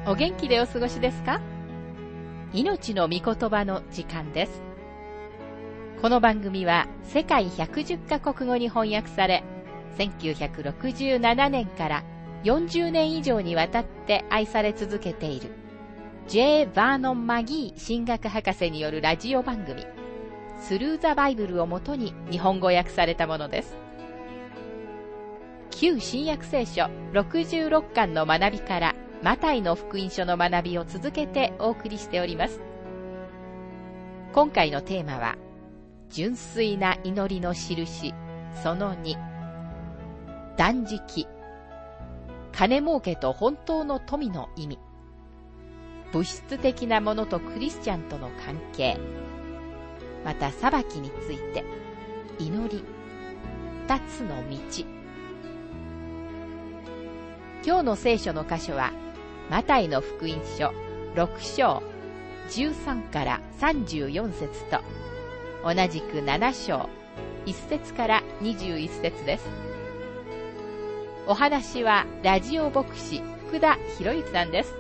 お元気でお過ごしですか？命の御言葉の時間です。この番組は世界110カ国語に翻訳され、1967年から40年以上にわたって愛され続けている J. バーノン・マギー神学博士によるラジオ番組スルー・ザ・バイブルをもとに日本語訳されたものです。旧新約聖書66巻の学びからマタイの福音書の学びを続けてお送りしております。今回のテーマは純粋な祈りの印その2、断食、金儲けと本当の富の意味、物質的なものとクリスチャンとの関係、また裁きについて、祈り、二つの道。今日の聖書の箇所はマタイの福音書6章13から34節と同じく7章1節から21節です。お話はラジオ牧師福田博之さんです。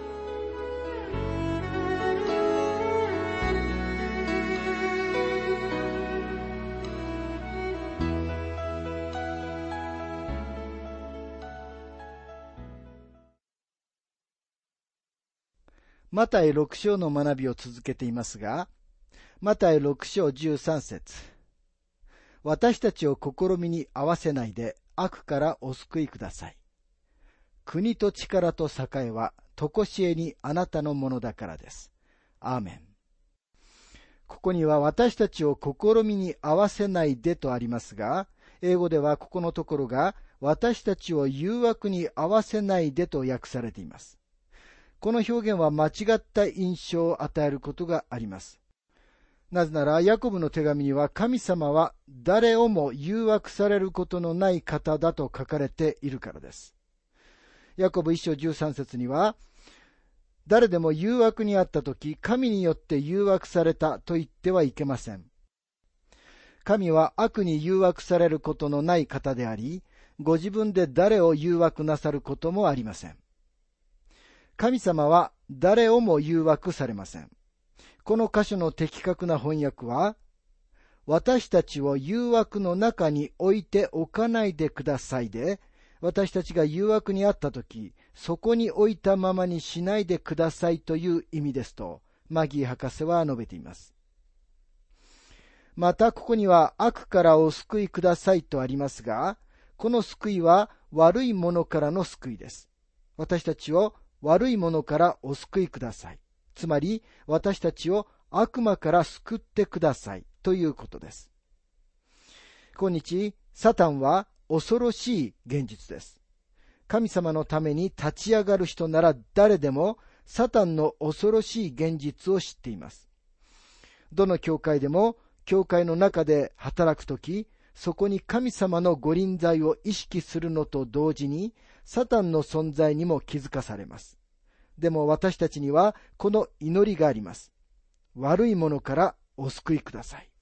マタイ6章の学びを続けていますが、マタイ6章13節、私たちを試みに合わせないで悪からお救いください。国と力と栄はとこしえにあなたのものだからです。アーメン。ここには私たちを試みに合わせないでとありますが、英語ではここのところが私たちを誘惑に合わせないでと訳されています。この表現は間違った印象を与えることがあります。なぜなら、ヤコブの手紙には神様は誰をも誘惑されることのない方だと書かれているからです。ヤコブ1章13節には、誰でも誘惑にあったとき、神によって誘惑されたと言ってはいけません。神は悪に誘惑されることのない方であり、ご自分で誰を誘惑なさることもありません。神様は誰をも誘惑されません。この箇所の的確な翻訳は、私たちを誘惑の中に置いておかないでくださいで、私たちが誘惑にあったとき、そこに置いたままにしないでくださいという意味ですと、マギー博士は述べています。またここには悪からお救いくださいとありますが、この救いは悪いものからの救いです。私たちを悪いものからお救いください。つまり、私たちを悪魔から救ってくださいということです。今日、サタンは恐ろしい現実です。神様のために立ち上がる人なら誰でも、サタンの恐ろしい現実を知っています。どの教会でも、教会の中で働くとき、そこに神様のご臨在を意識するのと同時に、サタンの存在にも気づかされます。でも私たちにはこの祈りがあります。悪いものからお救いください。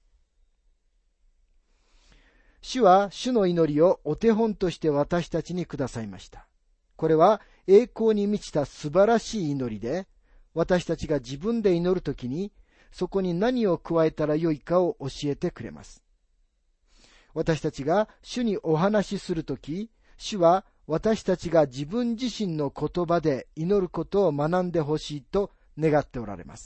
主は主の祈りをお手本として私たちにくださいました。これは栄光に満ちた素晴らしい祈りで、私たちが自分で祈るときに、そこに何を加えたらよいかを教えてくれます。私たちが主にお話しするとき、主は私たちが自分自身の言葉で祈ることを学んでほしいと願っておられます。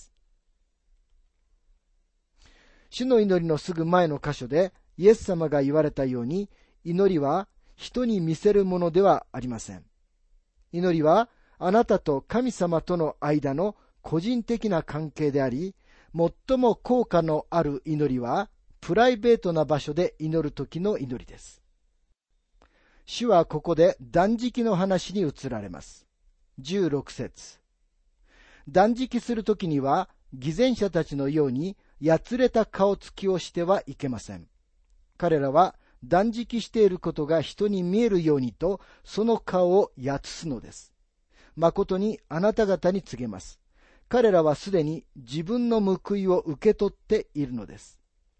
主の祈りのすぐ前の箇所でイエス様が言われたように、祈りは人に見せるものではありません。祈りはあなたと神様との間の個人的な関係であり、最も効果のある祈りはプライベートな場所で祈る時の祈りです。主はここで断食の話に移られます。16節。断食するときには、偽善者たちのようにやつれた顔つきをしてはいけません。彼らは断食していることが人に見えるようにと、その顔をやつすのです。誠にあなた方に告げます。彼らはすでに自分の報いを受け取っているのです。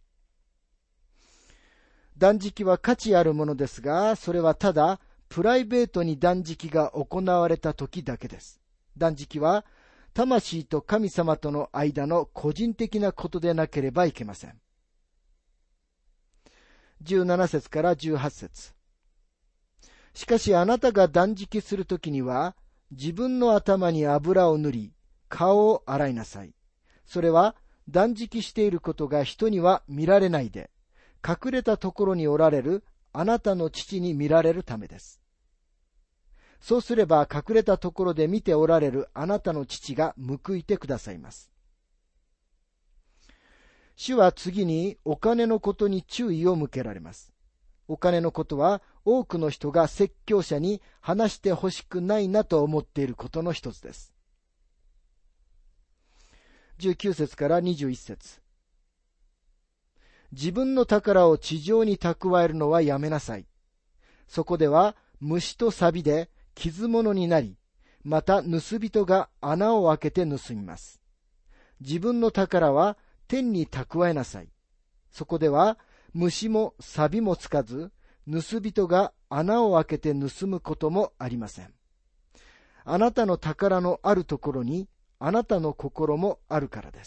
断食は価値あるものですが、それはただプライベートに断食が行われた時だけです。 断食は魂と神様との間の個人的なことでなければいけません。17節から18節。しかしあなたが断食するときには、自分の頭に油を塗り、顔を洗いなさい。それは断食していることが人には見られないで、隠れたところにおられるあなたの父に見られるためです。そうすれば隠れたところで見ておられるあなたの父が報いてくださいます。主は次にお金のことに注意を向けられます。お金のことは多くの人が説教者に話してほしくないなと思っていることの一つです。19節から21節。自分の宝を地上に蓄えるのはやめなさい。そこでは虫と錆で傷物になり、また盗人が穴を開けて盗みます。自分の宝は天に蓄えなさい。そこでは虫も錆もつかず、盗人が穴を開けて盗むこともありません。あなたの宝のあるところに、あなたの心もあるからです。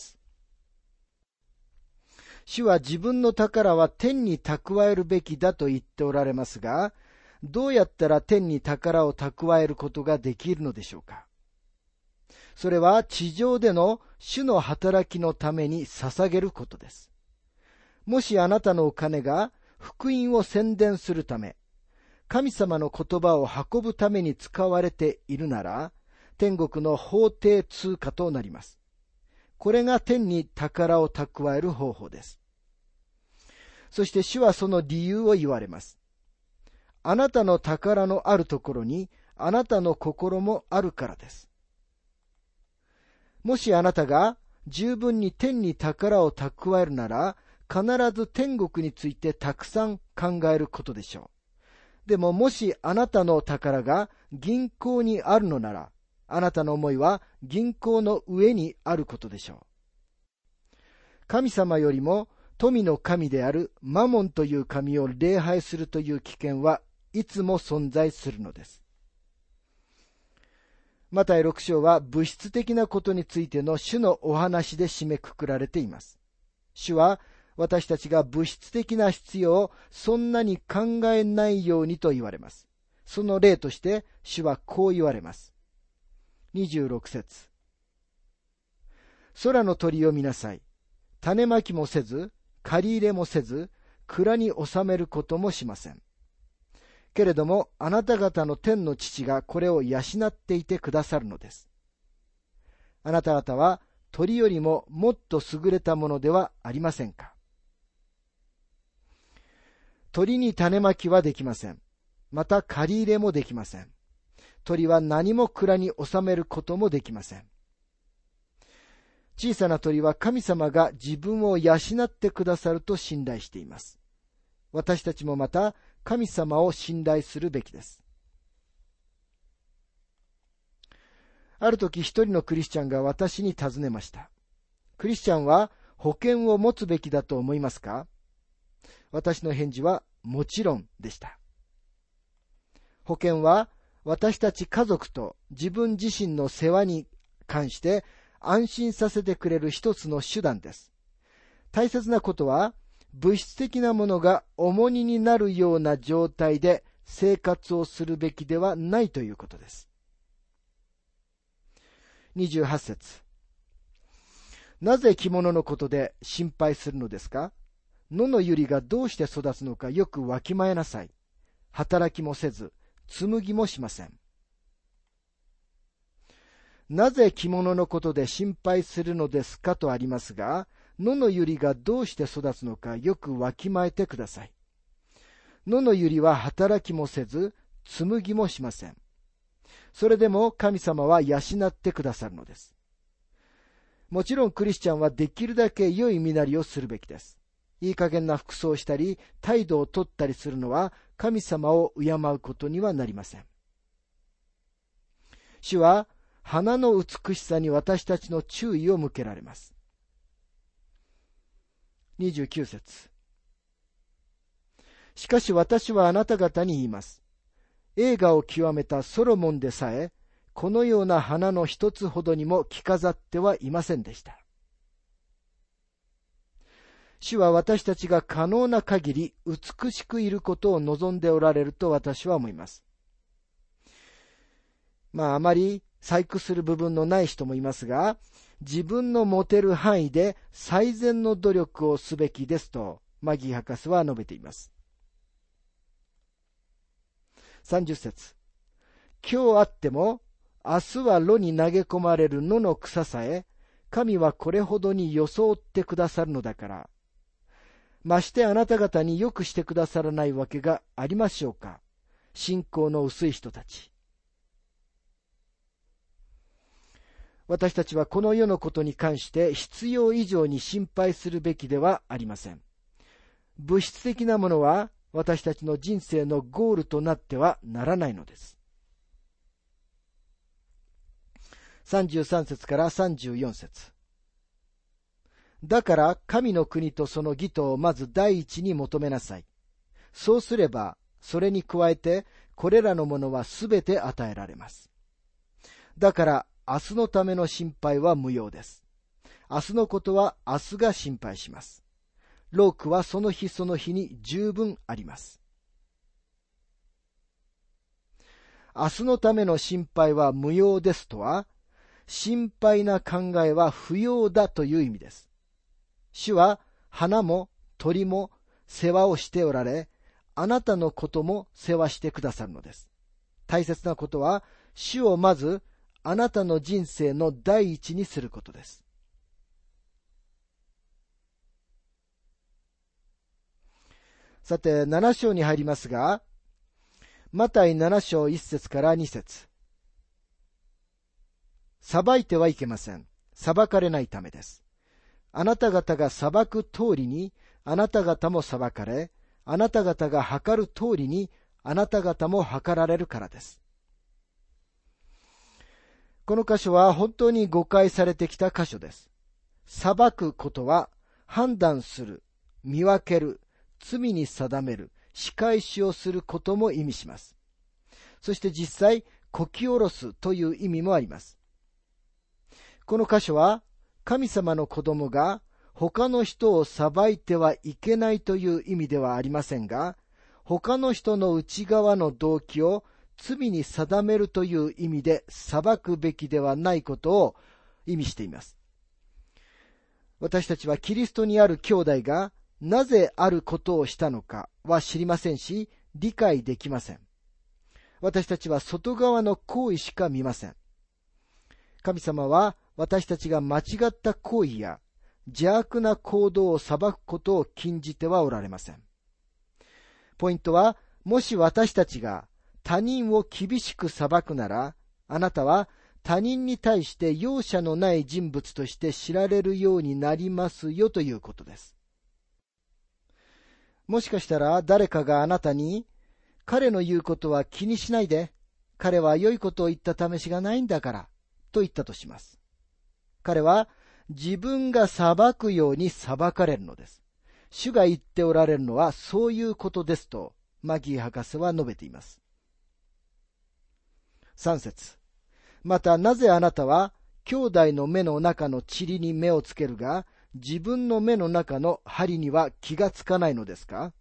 主は自分の宝は天に蓄えるべきだと言っておられますが、どうやったら天に宝を蓄えることができるのでしょうか。それは地上での主の働きのために捧げることです。もしあなたのお金が福音を宣伝するため、神様の言葉を運ぶために使われているなら、天国の法定通貨となります。これが天に宝を蓄える方法です。そして主はその理由を言われます。あなたの宝のあるところにあなたの心もあるからです。もしあなたが十分に天に宝を蓄えるなら、必ず天国についてたくさん考えることでしょう。でももしあなたの宝が銀行にあるのなら、あなたの思いは銀行の上にあることでしょう。神様よりも富の神であるマモンという神を礼拝するという危険はいつも存在するのです。マタイ6章は物質的なことについての主のお話で締めくくられています。主は私たちが物質的な必要をそんなに考えないようにと言われます。その例として主はこう言われます。26節。空の鳥を見なさい。種まきもせず、借り入れもせず、蔵に収めることもしません。けれどもあなた方の天の父がこれを養っていてくださるのです。あなた方は鳥よりももっと優れたものではありませんか。鳥に種まきはできません。また借り入れもできません。鳥は何も蔵に収めることもできません。小さな鳥は神様が自分を養ってくださると信頼しています。私たちもまた神様を信頼するべきです。ある時一人のクリスチャンが私に尋ねました。クリスチャンは保険を持つべきだと思いますか？私の返事はもちろんでした。保険は私たち家族と自分自身の世話に関して安心させてくれる一つの手段です。大切なことは物質的なものが重荷になるような状態で生活をするべきではないということです。28節。なぜ着物のことで心配するのですか？野の百合がどうして育つのかよくわきまえなさい。働きもせず、紡ぎもしません。なぜ着物のことで心配するのですかとありますが、野の百合がどうして育つのかよくわきまえてください。野の百合は働きもせず、紡ぎもしません。それでも神様は養ってくださるのです。もちろんクリスチャンはできるだけ良い身なりをするべきです。いい加減な服装をしたり、態度をとったりするのは神様を敬うことにはなりません。主は花の美しさに私たちの注意を向けられます。29節。しかし私はあなた方に言います。栄華を極めたソロモンでさえ、 このような花の一つほどにも着飾ってはいませんでした。主は私たちが可能な限り美しくいることを望んでおられると私は思います。あまり細工する部分のない人もいますが、自分の持てる範囲で最善の努力をすべきですと、マギー博士は述べています。30節。今日あっても、明日は炉に投げ込まれる野の草さえ、神はこれほどに装ってくださるのだから、ましてあなた方によくしてくださらないわけがありましょうか。信仰の薄い人たち。私たちはこの世のことに関して必要以上に心配するべきではありません。物質的なものは私たちの人生のゴールとなってはならないのです。33節から34節。だから神の国とその義とをまず第一に求めなさい。そうすればそれに加えてこれらのものはすべて与えられます。だから明日のための心配は無用です。明日のことは明日が心配します。労苦はその日その日に十分あります。明日のための心配は無用ですとは、心配な考えは不要だという意味です。主は花も鳥も世話をしておられ、あなたのことも世話してくださるのです。大切なことは、主をまずあなたの人生の第一にすることです。さて、7章に入りますが、マタイ7章1節から2節。裁いてはいけません。裁かれないためです。あなた方が裁く通りに、あなた方も裁かれ、あなた方が測る通りに、あなた方も測られるからです。この箇所は本当に誤解されてきた箇所です。裁くことは、判断する、見分ける、罪に定める、仕返しをすることも意味します。そして実際、こき下ろすという意味もあります。この箇所は、神様の子供が他の人を裁いてはいけないという意味ではありませんが、他の人の内側の動機を罪に定めるという意味で裁くべきではないことを意味しています。私たちはキリストにある兄弟がなぜあることをしたのかは知りませんし、理解できません。私たちは外側の行為しか見ません。神様は私たちが間違った行為や邪悪な行動を裁くことを禁じてはおられません。ポイントは、もし私たちが他人を厳しく裁くなら、あなたは他人に対して容赦のない人物として知られるようになりますよということです。もしかしたら誰かがあなたに、彼の言うことは気にしないで、彼は良いことを言った試しがないんだから、と言ったとします。彼は自分が裁くように裁かれるのです。主が言っておられるのはそういうことですと、マギー博士は述べています。3節。またなぜあなたは兄弟の目の中の塵に目をつけるが、自分の目の中の針には気がつかないのですか？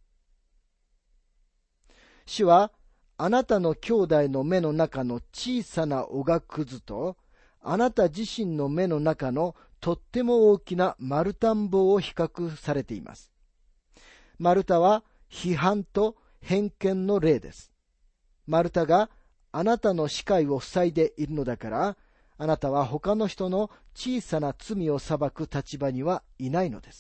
主はあなたの兄弟の目の中の小さなおがくずと、あなた自身の目の中のとっても大きな丸太んぼを比較されています。丸太は批判と偏見の例です。丸太があなたの視界を塞いでいるのだから、あなたは他の人の小さな罪を裁く立場にはいないのです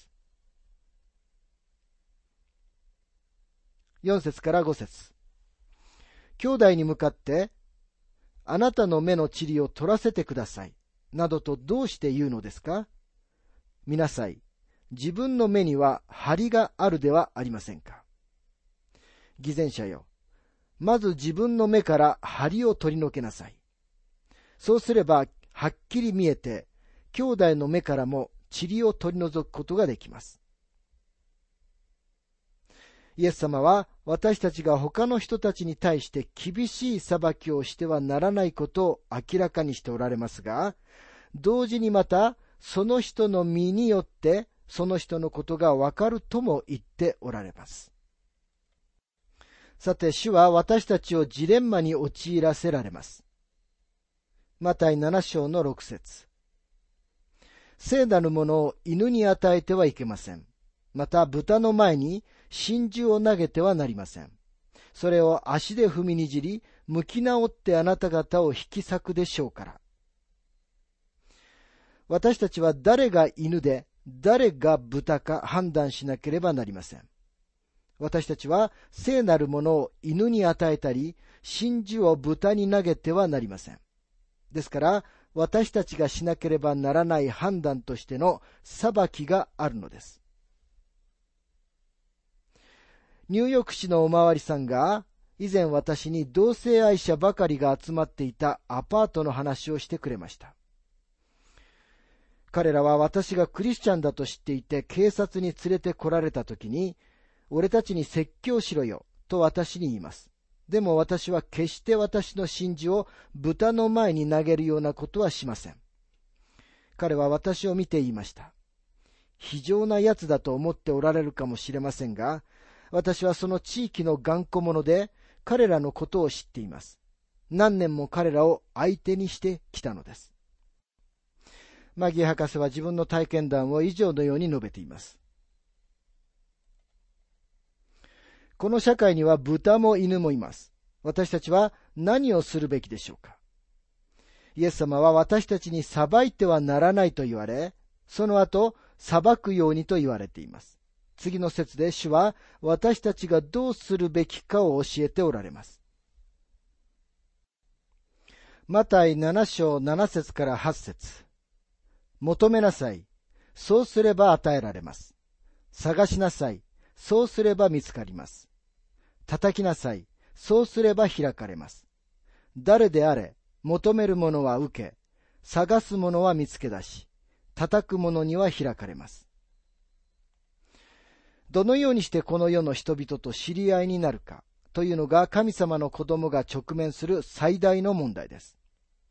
。4節から5節。兄弟に向かって、あなたの目の塵を取らせてください、などとどうして言うのですか？見なさい。自分の目には針があるではありませんか。偽善者よ。まず自分の目から針を取り除けなさい。そうすればはっきり見えて、兄弟の目からも塵を取り除くことができます。 イエス様は私たちが他の人たちに対して厳しい裁きをしてはならないことを明らかにしておられますが、同時にまたその人の身によってその人のことがわかるとも言っておられます。さて、主は私たちをジレンマに陥らせられます。マタイ7章の6節。聖なるものを犬に与えてはいけません。また豚の前に真珠を投げてはなりません。それを足で踏みにじり、向き直ってあなた方を引き裂くでしょうから。私たちは誰が犬で誰が豚か判断しなければなりません。私たちは聖なるものを犬に与えたり、真珠を豚に投げてはなりません。ですから、私たちがしなければならない判断としての裁きがあるのです。ニューヨーク市のおまわりさんが、以前私に同性愛者ばかりが集まっていたアパートの話をしてくれました。彼らは私がクリスチャンだと知っていて警察に連れて来られた時に、俺たちに説教しろよと私に言います。でも私は決して私の真珠を豚の前に投げるようなことはしません。彼は私を見て言いました。非常なやつだと思っておられるかもしれませんが、私はその地域の頑固者で彼らのことを知っています。何年も彼らを相手にしてきたのです。マギー博士は自分の体験談を以上のように述べています。この社会には豚も犬もいます。私たちは何をするべきでしょうか。イエス様は私たちに裁いてはならないと言われ、その後裁くようにと言われています。次の節で主は私たちがどうするべきかを教えておられます。マタイ7章7節から8節。求めなさい。そうすれば与えられます。探しなさい。そうすれば見つかります。叩きなさい。そうすれば開かれます。誰であれ、求めるものは受け、探すものは見つけ出し、叩くものには開かれます。どのようにしてこの世の人々と知り合いになるかというのが神様の子供が直面する最大の問題です。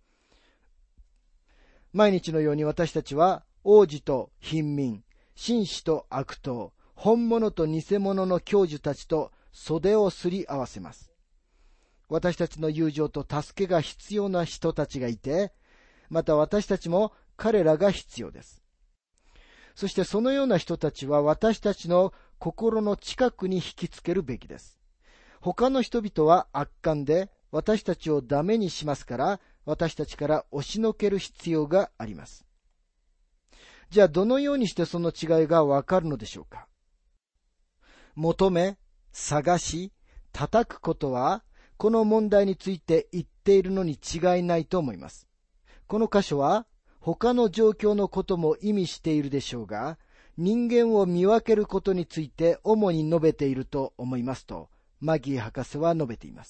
毎日のように私たちは王子と貧民、紳士と悪党、本物と偽物の教授たちと袖をすり合わせます。私たちの友情と助けが必要な人たちがいて、また私たちも彼らが必要です。そしてそのような人たちは私たちの心の近くに引きつけるべきです。他の人々は悪漢で私たちをダメにしますから、私たちから押しのける必要があります。じゃあどのようにしてその違いがわかるのでしょうか。求め、探し、叩くことは、この問題について言っているのに違いないと思います。この箇所は、他の状況のことも意味しているでしょうが、人間を見分けることについて主に述べていると思いますと、マギー博士は述べています。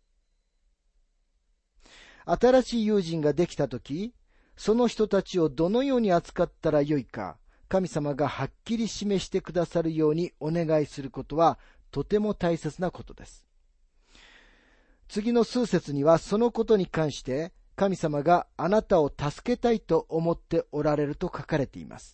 新しい友人ができたとき、その人たちをどのように扱ったらよいか、神様がはっきり示してくださるようにお願いすることはとても大切なことです。次の数節にはそのことに関して神様があなたを助けたいと思っておられると書かれています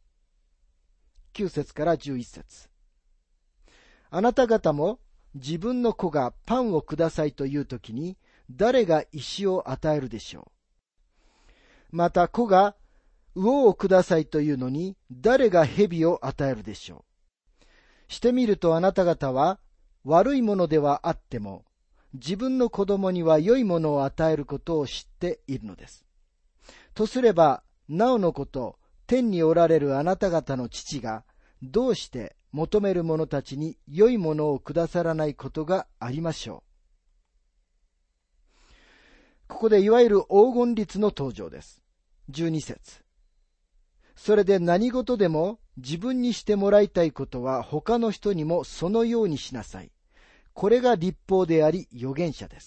。9節から11節。あなた方も自分の子がパンをくださいというときに誰が石を与えるでしょう。また子が魚をくださいというのに誰が蛇を与えるでしょう。してみるとあなた方は悪いものではあっても自分の子供には良いものを与えることを知っているのです。とすればなおのこと天におられるあなた方の父がどうして求める者たちに良いものをくださらないことがありましょう。ここでいわゆる黄金律の登場です。12節。それで何事でも自分にしてもらいたいことは他の人にもそのようにしなさい。これが律法であり預言者です。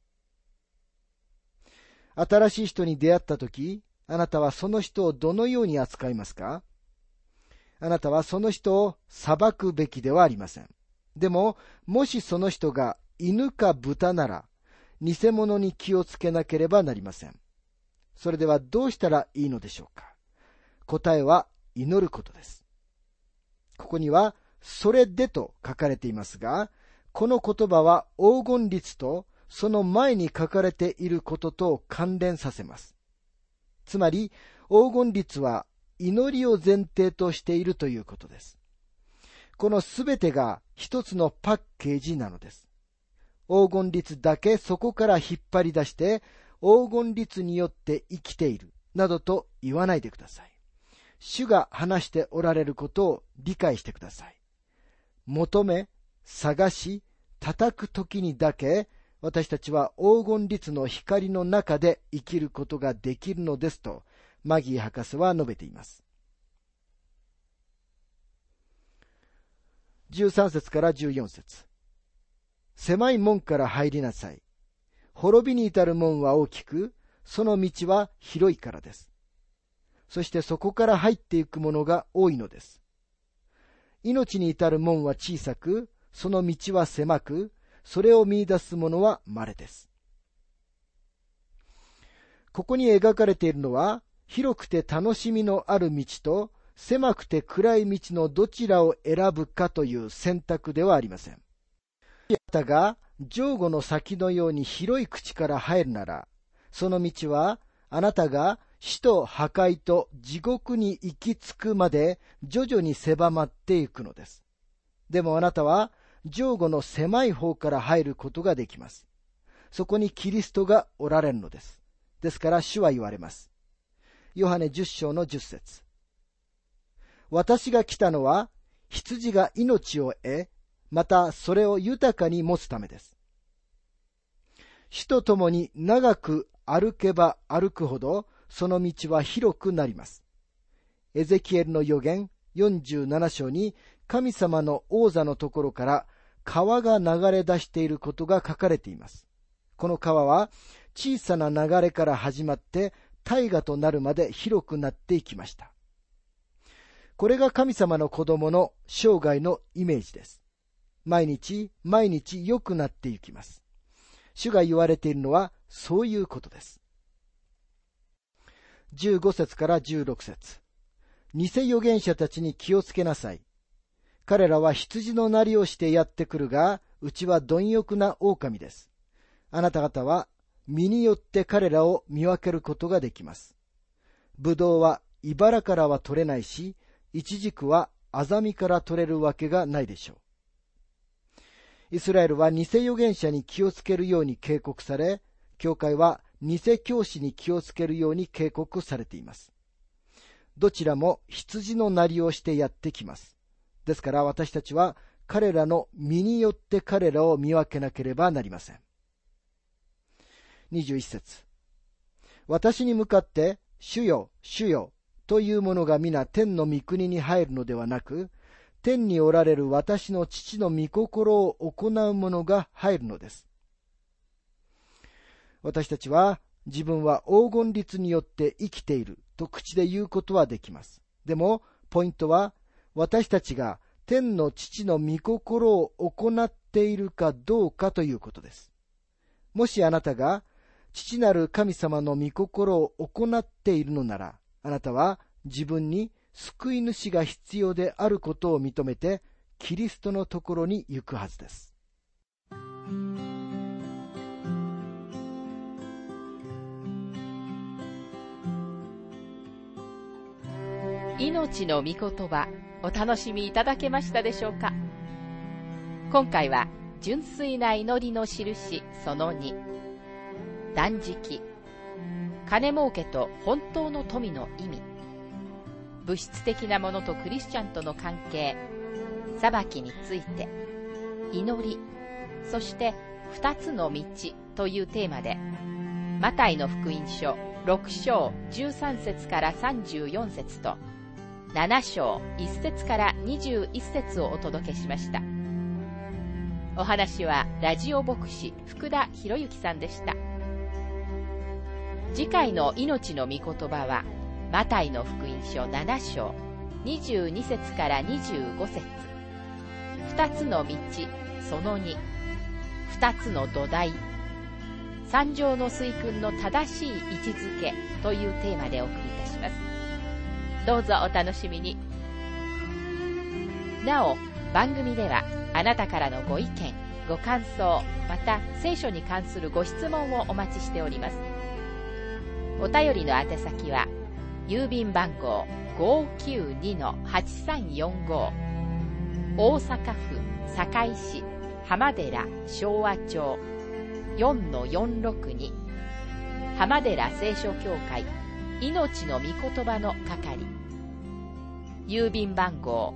新しい人に出会ったとき、あなたはその人をどのように扱いますか？あなたはその人を裁くべきではありません。 でも、もしその人が犬か豚なら、偽物に気をつけなければなりません。それではどうしたらいいのでしょうか。答えは祈ることです。ここには、それでと書かれていますが、この言葉は黄金律とその前に書かれていることと関連させます。つまり、黄金律は祈りを前提としているということです。このすべてが一つのパッケージなのです。黄金律だけそこから引っ張り出して、黄金律によって生きているなどと言わないでください。主が話しておられることを理解してください。求め、探し、叩くときにだけ、私たちは黄金律の光の中で生きることができるのですと、マギー博士は述べています。13節から14節。狭い門から入りなさい。滅びに至る門は大きく、その道は広いからです。そしてそこから入っていくものが多いのです。命に至る門は小さく、その道は狭く、それを見出すものは稀です。ここに描かれているのは、広くて楽しみのある道と、狭くて暗い道のどちらを選ぶかという選択ではありません。あなたが上後の先のように広い口から入るなら、その道はあなたが死と破壊と地獄に行き着くまで徐々に狭まっていくのです。でもあなたは上後の狭い方から入ることができます。そこにキリストがおられるのです。ですから主は言われます。ヨハネ10章の10節。私が来たのは羊が命を得、またそれを豊かに持つためです。主と共に長く歩けば歩くほど、その道は広くなります。エゼキエルの預言47章に神様の王座のところから川が流れ出していることが書かれています。この川は小さな流れから始まって大河となるまで広くなっていきました。これが神様の子供の生涯のイメージです。毎日毎日良くなっていきます。主が言われているのはそういうことです。15節から16節。偽預言者たちに気をつけなさい。彼らは羊のなりをしてやってくるが、うちは貪欲な狼です。あなた方は身によって彼らを見分けることができます。ブドウは茨からは取れないし、イチジクはアザミから取れるわけがないでしょう。イスラエルは偽預言者に気をつけるように警告され、教会は偽教師に気をつけるように警告されています。どちらも羊のなりをしてやってきます。ですから私たちは彼らの身によって彼らを見分けなければなりません。21節。私に向かって主よ、主よというものが皆天の御国に入るのではなく、天におられる私の父の御心を行う者が入るのです。私たちは自分は黄金律によって生きていると口で言うことはできます。でもポイントは私たちが天の父の御心を行っているかどうかということです。もしあなたが父なる神様の御心を行っているのなら、あなたは自分に救い主が必要であることを認めてキリストのところに行くはずです。 命の御言葉、お楽しみいただけましたでしょうか。今回は純粋な祈りの印その2、断食、金儲けと本当の富の意味、物質的なものとクリスチャンとの関係、裁きについて、祈り、そして2つの道というテーマで、マタイの福音書6章13節から34節と、7章1節から21節をお届けしました。お話はラジオ牧師福田博之さんでした。次回の命の御言葉はマタイの福音書7章22節から25節、 二つの道その2、二つの土台、三条の水訓の正しい位置づけというテーマでお送りいたします。どうぞお楽しみに。なお、番組ではあなたからのご意見、ご感想、また聖書に関するご質問をお待ちしております。お便りの宛先は、郵便番号 592-8345 大阪府堺市浜寺昭和町 4-462 浜寺聖書協会命の御言葉の係、郵便番号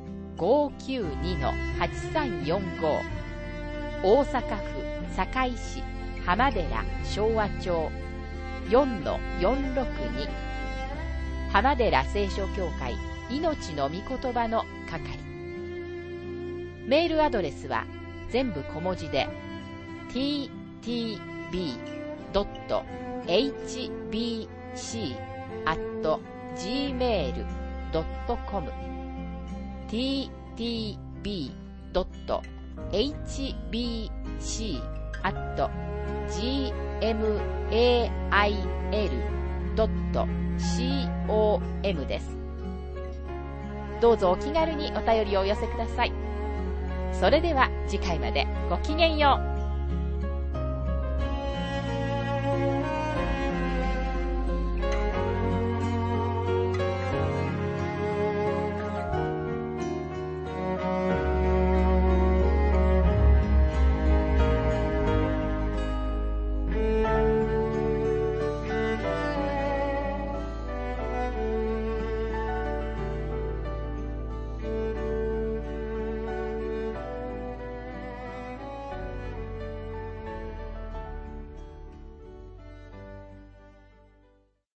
592-8345 大阪府堺市浜寺昭和町 4-462 浜寺聖書協会命の御言葉の係。メールアドレスは全部小文字で ttb.hbc@gmail.com ttb.hbc@gmail.com です。どうぞお気軽にお便りをお寄せください。それでは次回までごきげんよう。